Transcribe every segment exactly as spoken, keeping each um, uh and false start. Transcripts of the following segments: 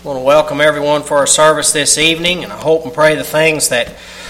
I want to welcome everyone for our service this evening, and I hope and pray the things that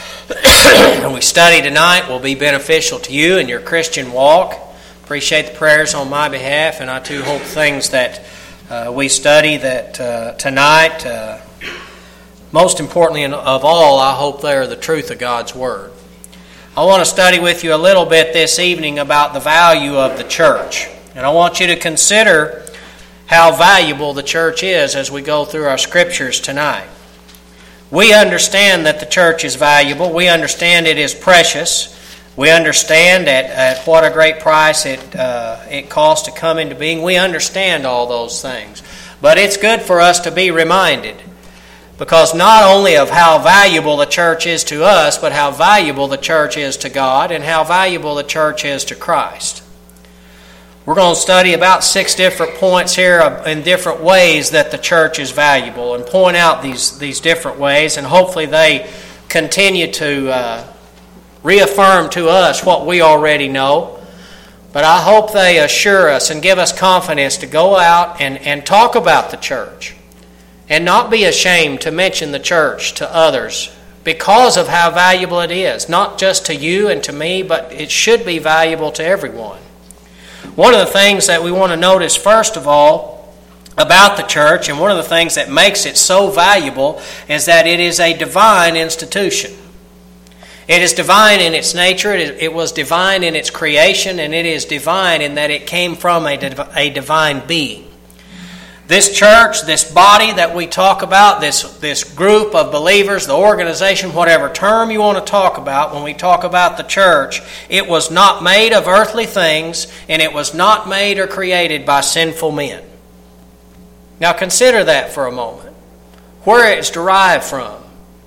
we study tonight will be beneficial to you in your Christian walk. Appreciate the prayers on my behalf, and I too hope things that uh, we study that uh, tonight, uh, most importantly of all, I hope they are the truth of God's Word. I want to study with you a little bit this evening about the value of the church, and I want you to consider how valuable the church is as we go through our scriptures tonight. We understand that the church is valuable. We understand it is precious. We understand at, at what a great price it uh, it costs to come into being. We understand all those things. But it's good for us to be reminded, because not only of how valuable the church is to us, but how valuable the church is to God and how valuable the church is to Christ. We're going to study about six different points here in different ways that the church is valuable and point out these, these different ways, and hopefully they continue to uh, reaffirm to us what we already know. But I hope they assure us and give us confidence to go out and, and talk about the church and not be ashamed to mention the church to others because of how valuable it is, not just to you and to me, but it should be valuable to everyone. One of the things that we want to notice, first of all, about the church, and one of the things that makes it so valuable, is that it is a divine institution. It is divine in its nature, it was divine in its creation, and it is divine in that it came from a, a divine being. This church, this body that we talk about, this, this group of believers, the organization, whatever term you want to talk about, when we talk about the church, it was not made of earthly things, and it was not made or created by sinful men. Now consider that for a moment. Where it's derived from.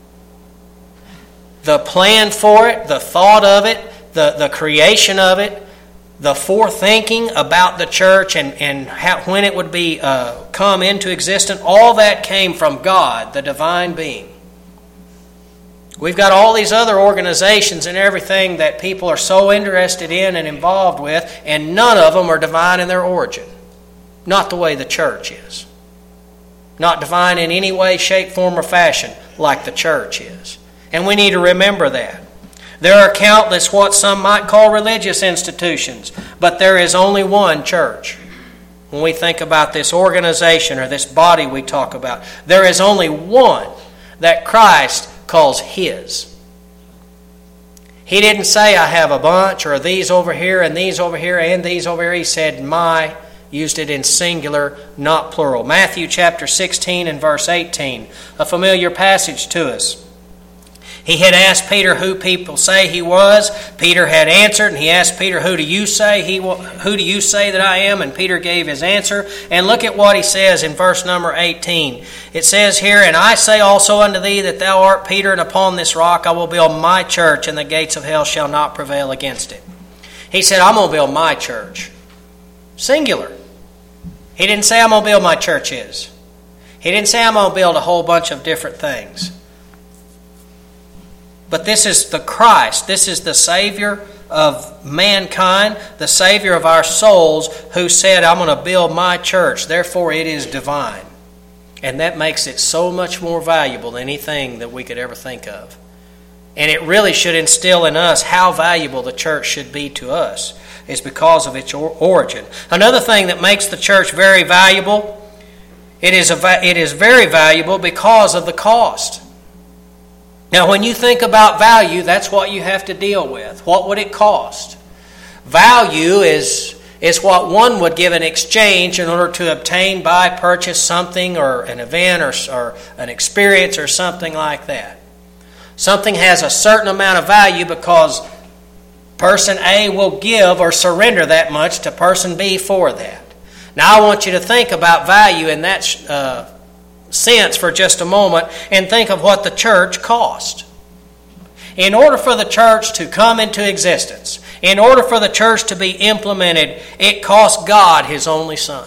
The plan for it, the thought of it, the, the creation of it, the forethinking about the church and, and how, when it would be uh, come into existence, all that came from God, the divine being. We've got all these other organizations and everything that people are so interested in and involved with, and none of them are divine in their origin. Not the way the church is. Not divine in any way, shape, form, or fashion like the church is. And we need to remember that. There are countless what some might call religious institutions, but there is only one church. When we think about this organization or this body we talk about, there is only one that Christ calls His. He didn't say, I have a bunch, or these over here, and these over here, and these over here. He said, my, used it in singular, not plural. Matthew chapter sixteen and verse eighteen, a familiar passage to us. He had asked Peter who people say he was. Peter had answered, and he asked Peter, who do you say he who do you say that I am? And Peter gave his answer. And look at what he says in verse number eighteen. It says here, and I say also unto thee that thou art Peter, and upon this rock I will build my church, and the gates of hell shall not prevail against it. He said, I'm going to build my church. Singular. He didn't say I'm going to build my churches. He didn't say I'm going to build a whole bunch of different things. But this is the Christ, this is the Savior of mankind, the Savior of our souls, who said, I'm going to build my church, therefore it is divine. And that makes it so much more valuable than anything that we could ever think of. And it really should instill in us how valuable the church should be to us, is because of its origin. Another thing that makes the church very valuable, it is, a, it is very valuable because of the cost. Now, when you think about value, that's what you have to deal with. What would it cost? Value is, is what one would give in exchange in order to obtain, buy, purchase something or an event or, or an experience or something like that. Something has a certain amount of value because person A will give or surrender that much to person B for that. Now, I want you to think about value in that uh sense for just a moment and think of what the church cost. In order for the church to come into existence, in order for the church to be implemented, it cost God His only Son.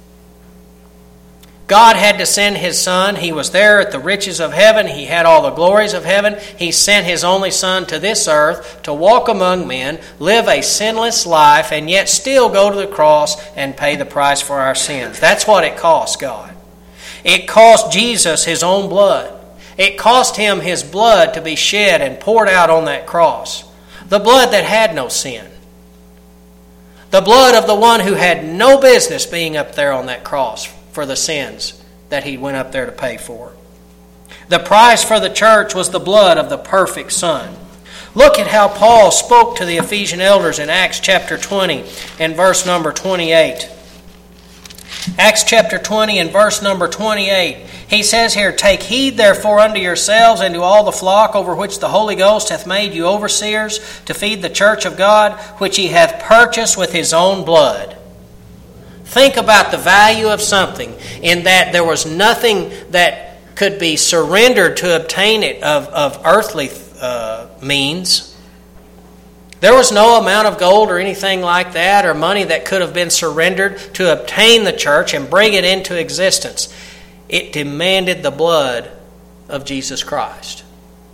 God had to send His Son. He was there at the riches of heaven. He had all the glories of heaven. He sent His only Son to this earth to walk among men, live a sinless life, and yet still go to the cross and pay the price for our sins. That's what it cost God. It cost Jesus His own blood. It cost Him His blood to be shed and poured out on that cross. The blood that had no sin. The blood of the one who had no business being up there on that cross for the sins that He went up there to pay for. The price for the church was the blood of the perfect Son. Look at how Paul spoke to the Ephesian elders in Acts chapter twenty and verse number twenty-eight. Acts chapter twenty and verse number twenty-eight. He says here, "Take heed therefore unto yourselves and to all the flock over which the Holy Ghost hath made you overseers, to feed the church of God, which He hath purchased with His own blood." Think about the value of something in that there was nothing that could be surrendered to obtain it of, of earthly uh, means. There was no amount of gold or anything like that or money that could have been surrendered to obtain the church and bring it into existence. It demanded the blood of Jesus Christ.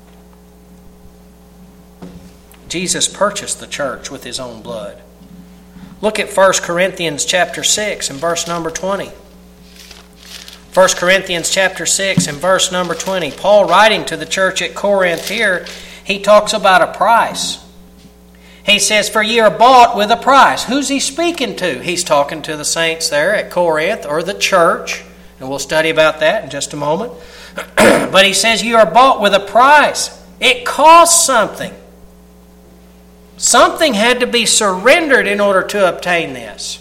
Jesus purchased the church with His own blood. Look at First Corinthians chapter six and verse number twenty. First Corinthians chapter six and verse number twenty. Paul, writing to the church at Corinth here, he talks about a price. He says, "For ye are bought with a price." Who's he speaking to? He's talking to the saints there at Corinth, or the church. And we'll study about that in just a moment. But he says, "You are bought with a price." It costs something. Something had to be surrendered in order to obtain this.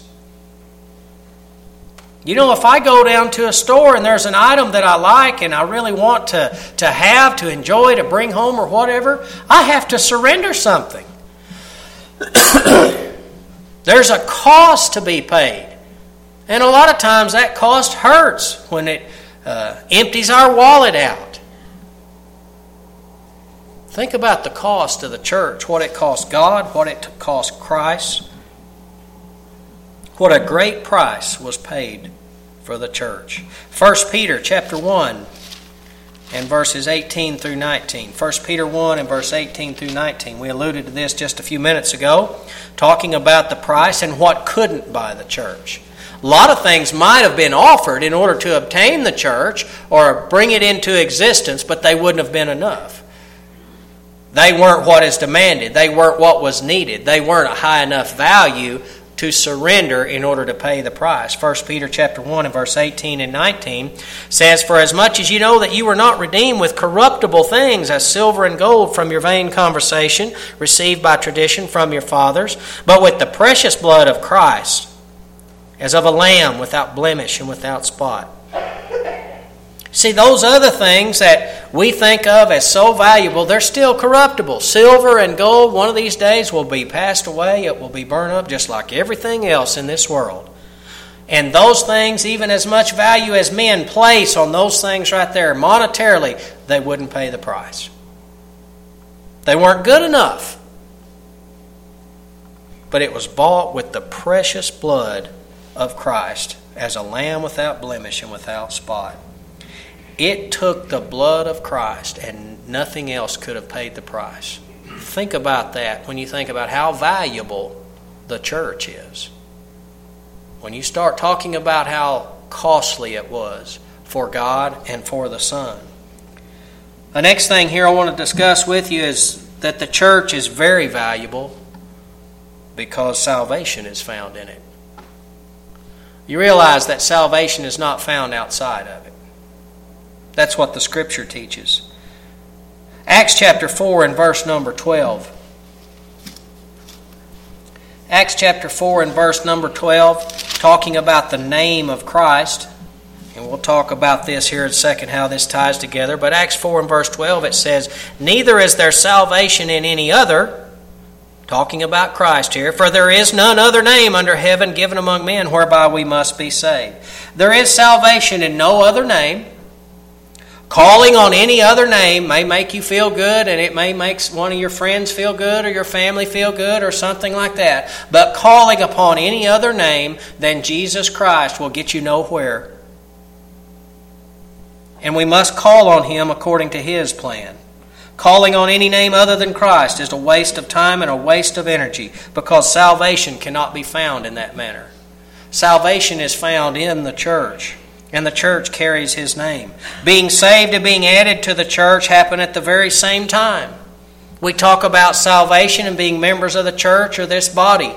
You know, if I go down to a store and there's an item that I like and I really want to, to have, to enjoy, to bring home or whatever, I have to surrender something. There's a cost to be paid. And a lot of times that cost hurts when it uh, empties our wallet out. Think about the cost of the church, what it cost God, what it cost Christ. What a great price was paid for the church. First Peter chapter one and verses eighteen through nineteen. First Peter one and verse eighteen through nineteen. We alluded to this just a few minutes ago, talking about the price and what couldn't buy the church. A lot of things might have been offered in order to obtain the church or bring it into existence, but they wouldn't have been enough. They weren't what is demanded. They weren't what was needed. They weren't a high enough value to surrender in order to pay the price. First Peter chapter one and verse eighteen and nineteen says, "For as much as you know that you were not redeemed with corruptible things as silver and gold from your vain conversation received by tradition from your fathers, but with the precious blood of Christ, as of a lamb without blemish and without spot." See, those other things that we think of as so valuable, they're still corruptible. Silver and gold, one of these days, will be passed away. It will be burned up just like everything else in this world. And those things, even as much value as men place on those things right there, monetarily, they wouldn't pay the price. They weren't good enough. But it was bought with the precious blood of Christ as a lamb without blemish and without spot. It took the blood of Christ, and nothing else could have paid the price. Think about that when you think about how valuable the church is. When you start talking about how costly it was for God and for the Son. The next thing here I want to discuss with you is that the church is very valuable because salvation is found in it. You realize that salvation is not found outside of it. That's what the Scripture teaches. Acts chapter four and verse number twelve. Acts chapter four and verse number twelve, talking about the name of Christ. And we'll talk about this here in a second, how this ties together. But Acts four and verse twelve, it says, "Neither is there salvation in any other," talking about Christ here, "for there is none other name under heaven given among men whereby we must be saved." There is salvation in no other name. Calling on any other name may make you feel good, and it may make one of your friends feel good or your family feel good or something like that. But calling upon any other name than Jesus Christ will get you nowhere. And we must call on Him according to His plan. Calling on any name other than Christ is a waste of time and a waste of energy, because salvation cannot be found in that manner. Salvation is found in the church. and the church carries his name. Being saved and being added to the church happen at the very same time. We talk about salvation and being members of the church or this body.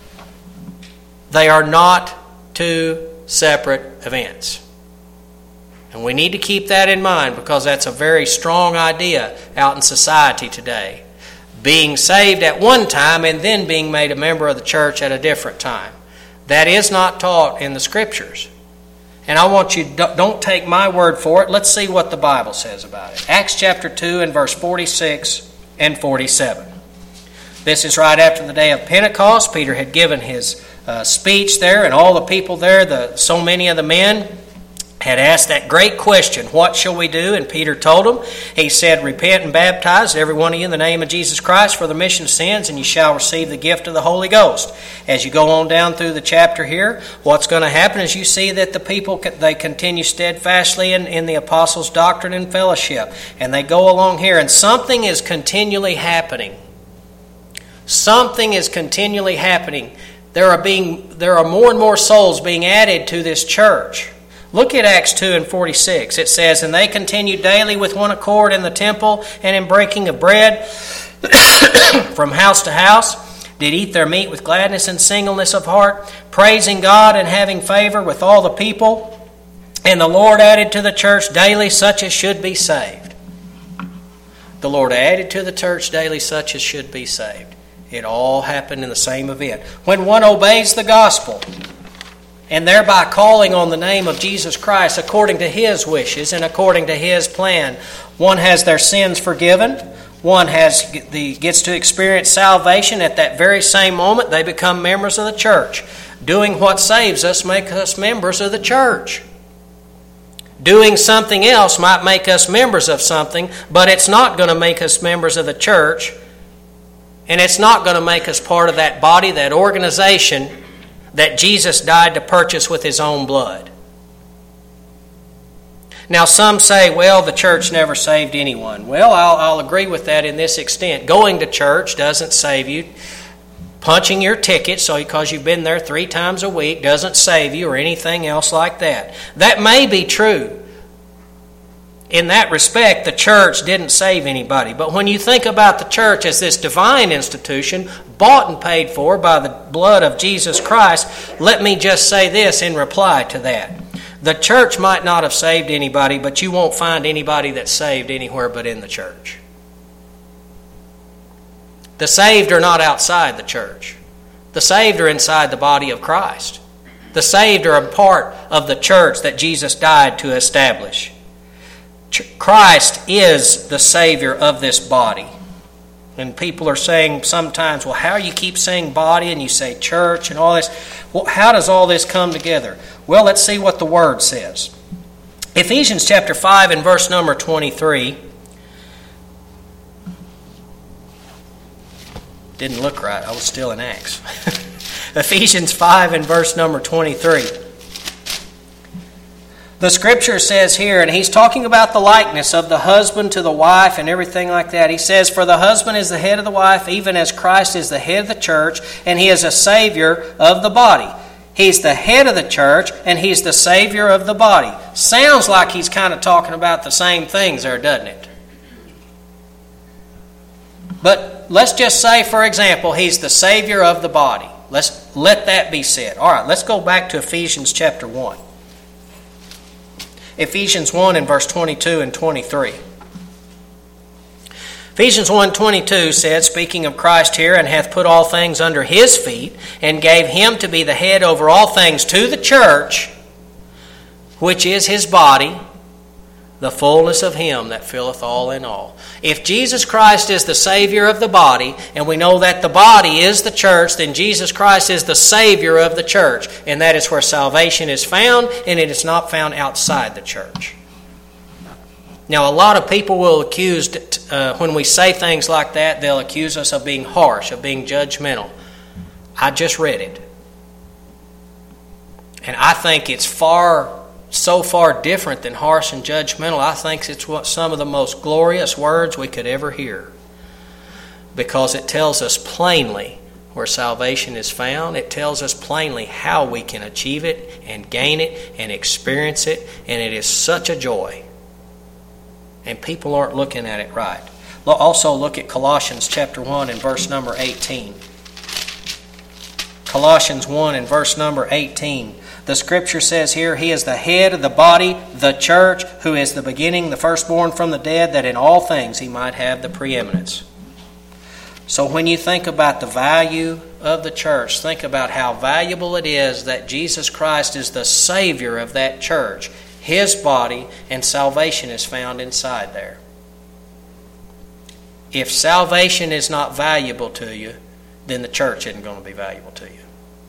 They are not two separate events. And we need to keep that in mind because that's a very strong idea out in society today. Being saved at one time and then being made a member of the church at a different time. That is not taught in the Scriptures. And I want you, don't take my word for it. Let's see what the Bible says about it. Acts chapter two and verse forty-six and forty-seven. This is right after the day of Pentecost. Peter had given his uh, speech there, and all the people there, the so many of the men, had asked that great question, what shall we do? And Peter told them, he said, repent and baptize every one of you in the name of Jesus Christ for the remission of sins, and you shall receive the gift of the Holy Ghost. As you go on down through the chapter here, what's going to happen is you see that the people, they continue steadfastly in, in the apostles' doctrine and fellowship. And they go along here, and something is continually happening. Something is continually happening. There are being there are more and more souls being added to this church. Look at Acts two and forty-six. It says, and they continued daily with one accord in the temple and in breaking of bread from house to house, did eat their meat with gladness and singleness of heart, praising God and having favor with all the people. And the Lord added to the church daily such as should be saved. The Lord added to the church daily such as should be saved. It all happened in the same event. When one obeys the gospel, and thereby calling on the name of Jesus Christ according to His wishes and according to His plan, one has their sins forgiven. One has the gets to experience salvation at that very same moment. They become members of the church. Doing what saves us makes us members of the church. Doing something else might make us members of something, but it's not going to make us members of the church, and it's not going to make us part of that body, that organization that Jesus died to purchase with His own blood. Now some say, well, the church never saved anyone. Well, I'll, I'll agree with that in this extent. Going to church doesn't save you. Punching your ticket so because you've been there three times a week doesn't save you or anything else like that. That may be true. In that respect, the church didn't save anybody. But when you think about the church as this divine institution, bought and paid for by the blood of Jesus Christ, let me just say this in reply to that. The church might not have saved anybody, but you won't find anybody that's saved anywhere but in the church. The saved are not outside the church. The saved are inside the body of Christ. The saved are a part of the church that Jesus died to establish. Christ is the Savior of this body. And people are saying sometimes, well, how you keep saying body and you say church and all this? Well, how does all this come together? Well, let's see what the Word says. Ephesians chapter five and verse number twenty-three. Didn't look right. I was still in Acts. Ephesians five and verse number twenty-three. The Scripture says here, and he's talking about the likeness of the husband to the wife and everything like that. He says, for the husband is the head of the wife, even as Christ is the head of the church, and He is a Savior of the body. He's the head of the church, and He's the Savior of the body. Sounds like he's kind of talking about the same things there, doesn't it? But let's just say, for example, He's the Savior of the body. Let's let that be said. All right, let's go back to Ephesians chapter one. Ephesians one and verse twenty-two and twenty-three. Ephesians one twenty-two said, speaking of Christ here, and hath put all things under His feet, and gave Him to be the head over all things to the church, which is His body, the fullness of Him that filleth all in all. If Jesus Christ is the Savior of the body, and we know that the body is the church, then Jesus Christ is the Savior of the church. And that is where salvation is found, and it is not found outside the church. Now, a lot of people will accuse, uh, when we say things like that, they'll accuse us of being harsh, of being judgmental. I just read it. And I think it's far so far different than harsh and judgmental. I think it's what some of the most glorious words we could ever hear, because it tells us plainly where salvation is found. It tells us plainly how we can achieve it and gain it and experience it, and it is such a joy. And people aren't looking at it right. Also look at Colossians chapter one and verse number eighteen. Colossians one and verse number eighteen. The Scripture says here, He is the head of the body, the church, who is the beginning, the firstborn from the dead, that in all things He might have the preeminence. So when you think about the value of the church, think about how valuable it is that Jesus Christ is the Savior of that church, His body, and salvation is found inside there. If salvation is not valuable to you, then the church isn't going to be valuable to you.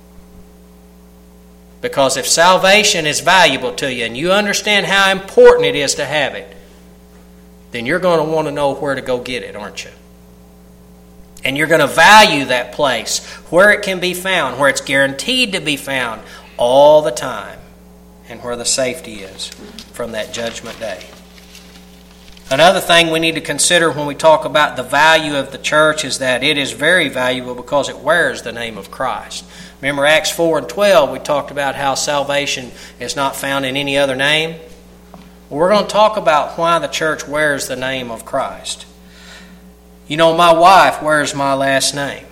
Because if salvation is valuable to you and you understand how important it is to have it, then you're going to want to know where to go get it, aren't you? And you're going to value that place where it can be found, where it's guaranteed to be found all the time, and where the safety is from that judgment day. Another thing we need to consider when we talk about the value of the church is that it is very valuable because it wears the name of Christ. Remember Acts four and twelve, we talked about how salvation is not found in any other name. Well, we're going to talk about why the church wears the name of Christ. You know, my wife wears my last name.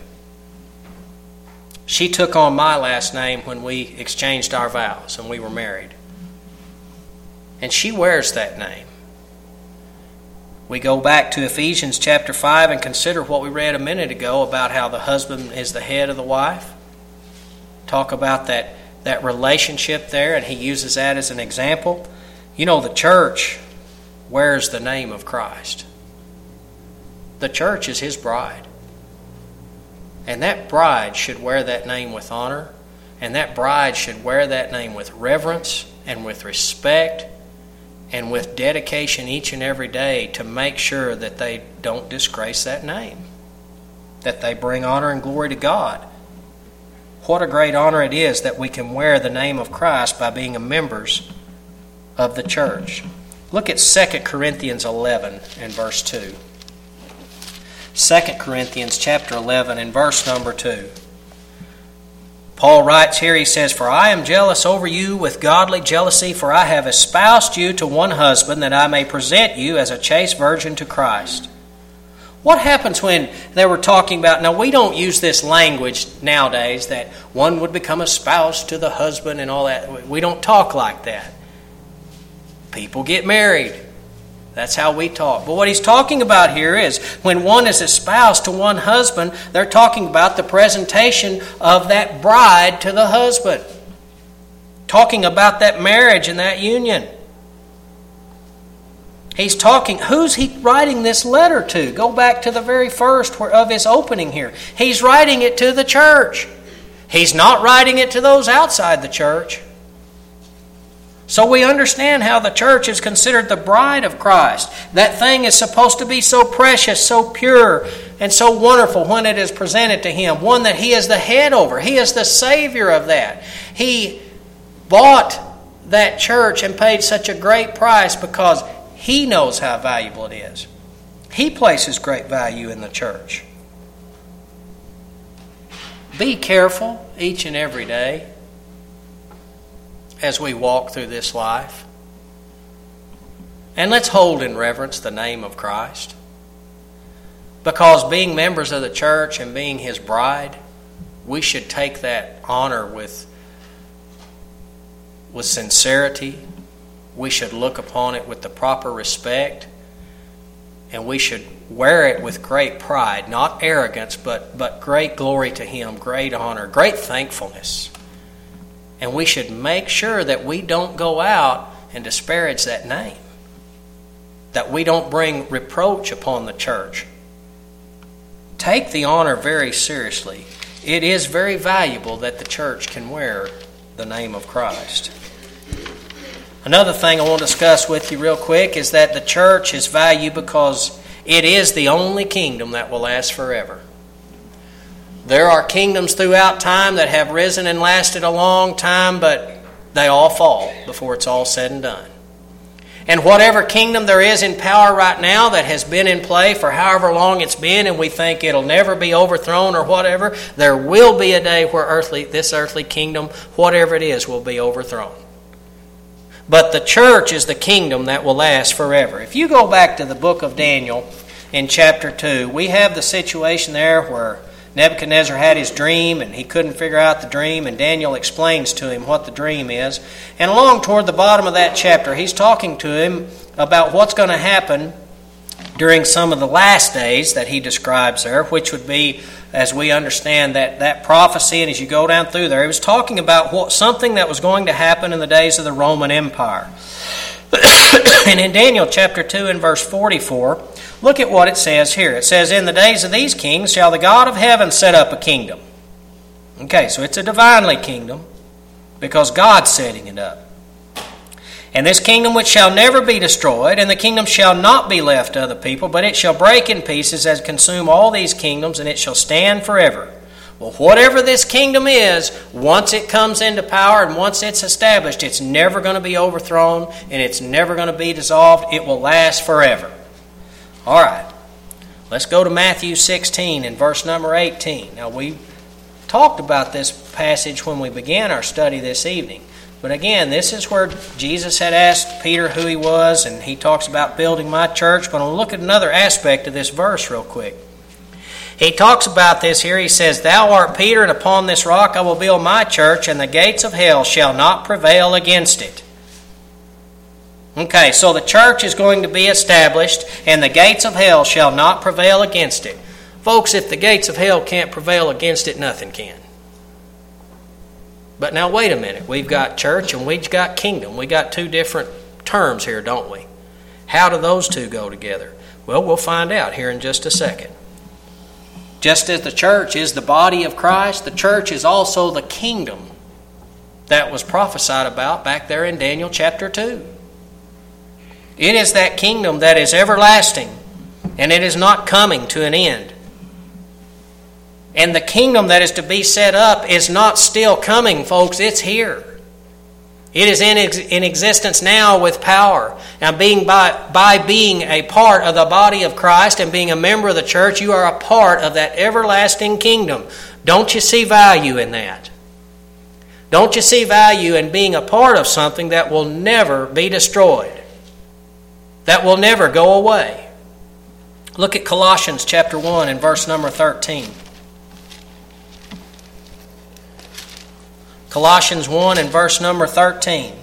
She took on my last name when we exchanged our vows and we were married. And she wears that name. We go back to Ephesians chapter five and consider what we read a minute ago about how the husband is the head of the wife. Talk about that, that relationship there, and he uses that as an example. You know, the church wears the name of Christ. The church is His bride. And that bride should wear that name with honor, and that bride should wear that name with reverence and with respect and with dedication each and every day to make sure that they don't disgrace that name, that they bring honor and glory to God. What a great honor it is that we can wear the name of Christ by being members of the church. Look at Second Corinthians eleven and verse two. Second Corinthians chapter eleven and verse number two. Paul writes here, he says, For I am jealous over you with godly jealousy, for I have espoused you to one husband, that I may present you as a chaste virgin to Christ. What happens when they were talking about, now we don't use this language nowadays that one would become a spouse to the husband and all that. We don't talk like that. People get married. That's how we talk. But what he's talking about here is when one is espoused to one husband, they're talking about the presentation of that bride to the husband. Talking about that marriage and that union. He's talking, who's he writing this letter to? Go back to the very first of his opening here. He's writing it to the church. He's not writing it to those outside the church. So we understand how the church is considered the bride of Christ. That thing is supposed to be so precious, so pure, and so wonderful when it is presented to Him. One that He is the head over. He is the Savior of that. He bought that church and paid such a great price because He knows how valuable it is. He places great value in the church. Be careful each and every day as we walk through this life. And let's hold in reverence the name of Christ. Because being members of the church and being His bride, we should take that honor with, with sincerity. We should look upon it with the proper respect. And we should wear it with great pride, not arrogance, but, but great glory to Him, great honor, great thankfulness. And we should make sure that we don't go out and disparage that name. That we don't bring reproach upon the church. Take the honor very seriously. It is very valuable that the church can wear the name of Christ. Another thing I want to discuss with you real quick is that the church is valued because it is the only kingdom that will last forever. There are kingdoms throughout time that have risen and lasted a long time, but they all fall before it's all said and done. And whatever kingdom there is in power right now that has been in play for however long it's been, and we think it'll never be overthrown or whatever, there will be a day where earthly, this earthly kingdom, whatever it is, will be overthrown. But the church is the kingdom that will last forever. If you go back to the book of Daniel in chapter two, we have the situation there where Nebuchadnezzar had his dream and he couldn't figure out the dream, and Daniel explains to him what the dream is. And along toward the bottom of that chapter, he's talking to him about what's going to happen during some of the last days that he describes there, which would be, as we understand that, that prophecy, and as you go down through there, he was talking about what something that was going to happen in the days of the Roman Empire. And in Daniel chapter two and verse forty-four, look at what it says here. It says, "In the days of these kings shall the God of heaven set up a kingdom." Okay, so it's a divinely kingdom because God's setting it up. "And this kingdom which shall never be destroyed, and the kingdom shall not be left to other people, but it shall break in pieces as consume all these kingdoms, and it shall stand forever." Well, whatever this kingdom is, once it comes into power and once it's established, it's never going to be overthrown and it's never going to be dissolved. It will last forever. All right, let's go to Matthew sixteen and verse number eighteen. Now, we talked about this passage when we began our study this evening. But again, this is where Jesus had asked Peter who he was, and he talks about building my church. But I'll look at another aspect of this verse real quick. He talks about this here. He says, "Thou art Peter, and upon this rock I will build my church, and the gates of hell shall not prevail against it." Okay, so the church is going to be established, and the gates of hell shall not prevail against it. Folks, if the gates of hell can't prevail against it, nothing can. But now wait a minute. We've got church and we've got kingdom. We got two different terms here, don't we? How do those two go together? Well, we'll find out here in just a second. Just as the church is the body of Christ, the church is also the kingdom that was prophesied about back there in Daniel chapter two. It is that kingdom that is everlasting, and it is not coming to an end. And the kingdom that is to be set up is not still coming, folks. It's here. It is in, ex- in existence now with power. Now, being by, by being a part of the body of Christ and being a member of the church, you are a part of that everlasting kingdom. Don't you see value in that? Don't you see value in being a part of something that will never be destroyed? That will never go away? Look at Colossians chapter one and verse number thirteen. Colossians one and verse number thirteen.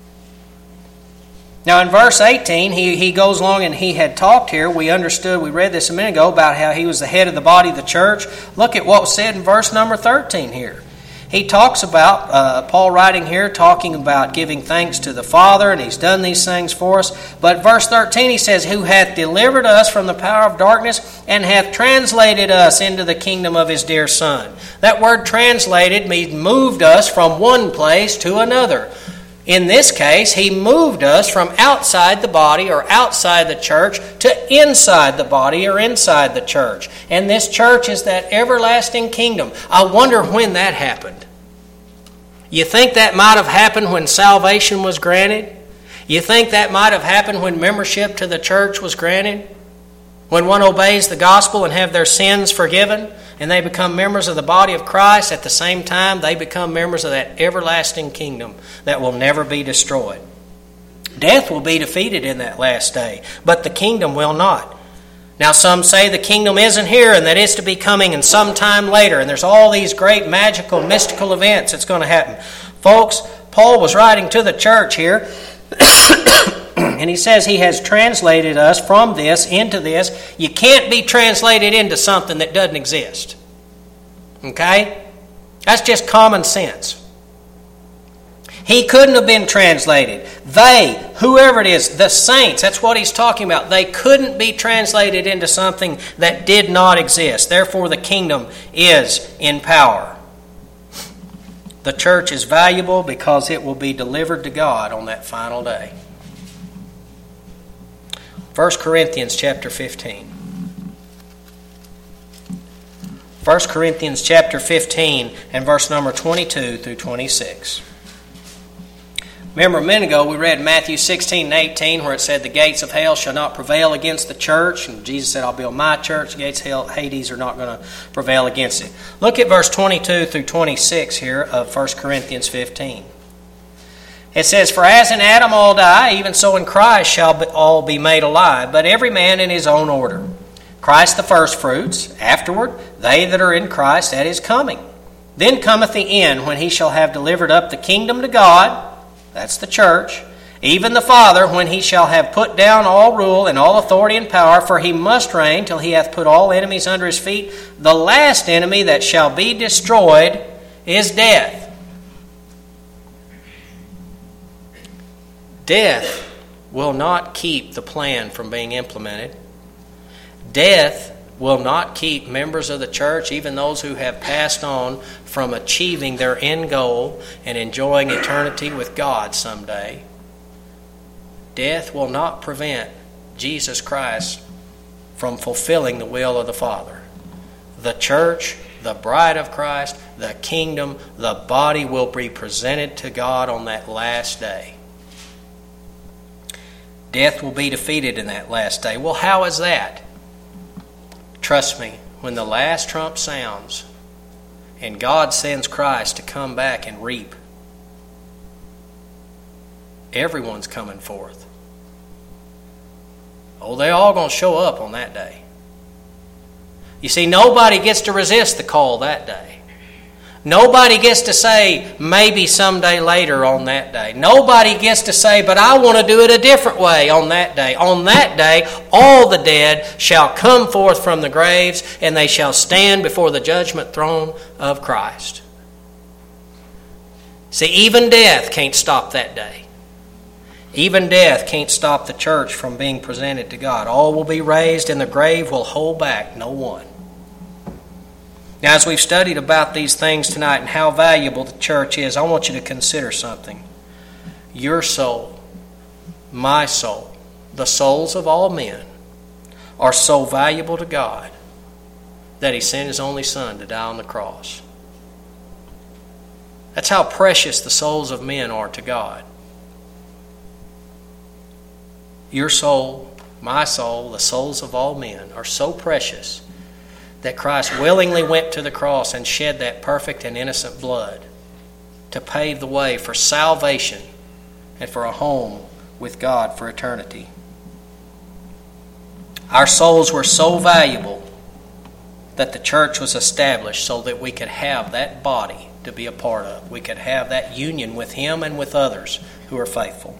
Now in verse eighteen, he, he goes along and he had talked here. We understood, we read this a minute ago about how he was the head of the body of the church. Look at what was said in verse number thirteen here. He talks about, uh, Paul writing here, talking about giving thanks to the Father, and he's done these things for us. But verse thirteen, he says, "Who hath delivered us from the power of darkness, and hath translated us into the kingdom of his dear Son." That word translated means moved us from one place to another. In this case, he moved us from outside the body or outside the church to inside the body or inside the church. And this church is that everlasting kingdom. I wonder when that happened. You think that might have happened when salvation was granted? You think that might have happened when membership to the church was granted? When one obeys the gospel and have their sins forgiven, and they become members of the body of Christ, at the same time they become members of that everlasting kingdom that will never be destroyed. Death will be defeated in that last day, but the kingdom will not. Now some say the kingdom isn't here and that it's to be coming in some time later, and there's all these great magical, mystical events that's going to happen. Folks, Paul was writing to the church here, and he says he has translated us from this into this. You can't be translated into something that doesn't exist. Okay? That's just common sense. He couldn't have been translated. They, whoever it is, the saints, that's what he's talking about. They couldn't be translated into something that did not exist. Therefore, the kingdom is in power. The church is valuable because it will be delivered to God on that final day. First Corinthians chapter fifteen. First Corinthians chapter fifteen and verse number twenty-two through twenty-six. Remember a minute ago we read Matthew sixteen and eighteen where it said the gates of hell shall not prevail against the church. And Jesus said, I'll build my church. The gates of hell, Hades are not going to prevail against it. Look at verse twenty-two through twenty-six here of First Corinthians fifteen. It says, For as in Adam all die, even so in Christ shall all be made alive, but every man in his own order. Christ the firstfruits, afterward they that are in Christ at his coming. Then cometh the end, when he shall have delivered up the kingdom to God, that's the church, even the Father, when he shall have put down all rule and all authority and power, for he must reign till he hath put all enemies under his feet. The last enemy that shall be destroyed is death. Death will not keep the plan from being implemented. Death will not keep members of the church, even those who have passed on, from achieving their end goal and enjoying eternity with God someday. Death will not prevent Jesus Christ from fulfilling the will of the Father. The church, the bride of Christ, the kingdom, the body will be presented to God on that last day. Death will be defeated in that last day. Well, how is that? Trust me, when the last trump sounds and God sends Christ to come back and reap, everyone's coming forth. Oh, they're all going to show up on that day. You see, nobody gets to resist the call that day. Nobody gets to say, maybe someday later on that day. Nobody gets to say, but I want to do it a different way on that day. On that day, all the dead shall come forth from the graves, and they shall stand before the judgment throne of Christ. See, even death can't stop that day. Even death can't stop the church from being presented to God. All will be raised, and the grave will hold back no one. Now, as we've studied about these things tonight and how valuable the church is, I want you to consider something. Your soul, my soul, the souls of all men are so valuable to God that He sent His only Son to die on the cross. That's how precious the souls of men are to God. Your soul, my soul, the souls of all men are so precious that Christ willingly went to the cross and shed that perfect and innocent blood to pave the way for salvation and for a home with God for eternity. Our souls were so valuable that the church was established so that we could have that body to be a part of. We could have that union with Him and with others who are faithful.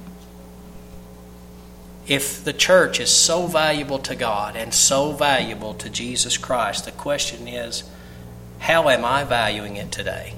If the church is so valuable to God and so valuable to Jesus Christ, the question is, how am I valuing it today?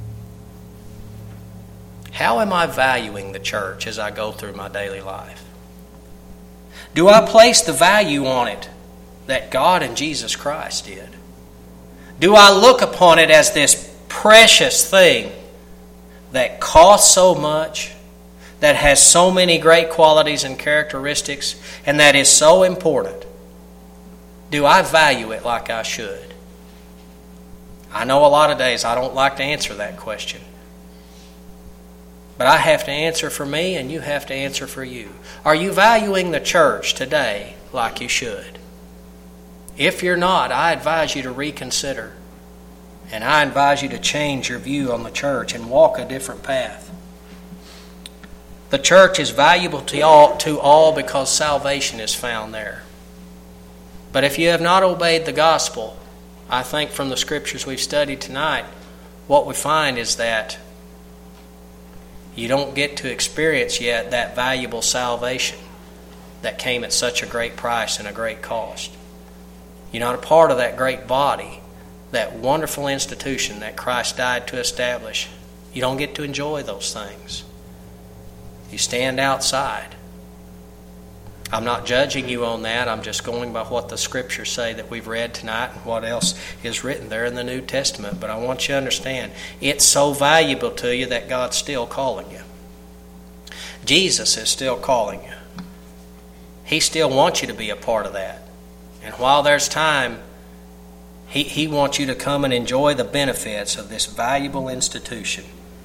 How am I valuing the church as I go through my daily life? Do I place the value on it that God and Jesus Christ did? Do I look upon it as this precious thing that costs so much, that has so many great qualities and characteristics, and that is so important? Do I value it like I should? I know a lot of days I don't like to answer that question. But I have to answer for me, and you have to answer for you. Are you valuing the church today like you should? If you're not, I advise you to reconsider. And I advise you to change your view on the church and walk a different path. The church is valuable to all, to all because salvation is found there. But if you have not obeyed the gospel, I think from the scriptures we've studied tonight, what we find is that you don't get to experience yet that valuable salvation that came at such a great price and a great cost. You're not a part of that great body, that wonderful institution that Christ died to establish. You don't get to enjoy those things. You stand outside. I'm not judging you on that. I'm just going by what the scriptures say that we've read tonight and what else is written there in the New Testament. But I want you to understand, it's so valuable to you that God's still calling you. Jesus is still calling you. He still wants you to be a part of that. And while there's time, He, he wants you to come and enjoy the benefits of this valuable institution.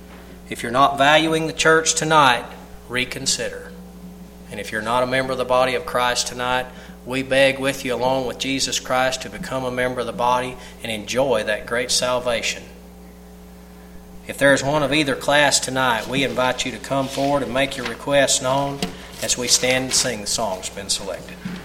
If you're not valuing the church tonight, reconsider. And if you're not a member of the body of Christ tonight, we beg with you, along with Jesus Christ, to become a member of the body and enjoy that great salvation. If there is one of either class tonight, we invite you to come forward and make your requests known as we stand and sing the songs been selected.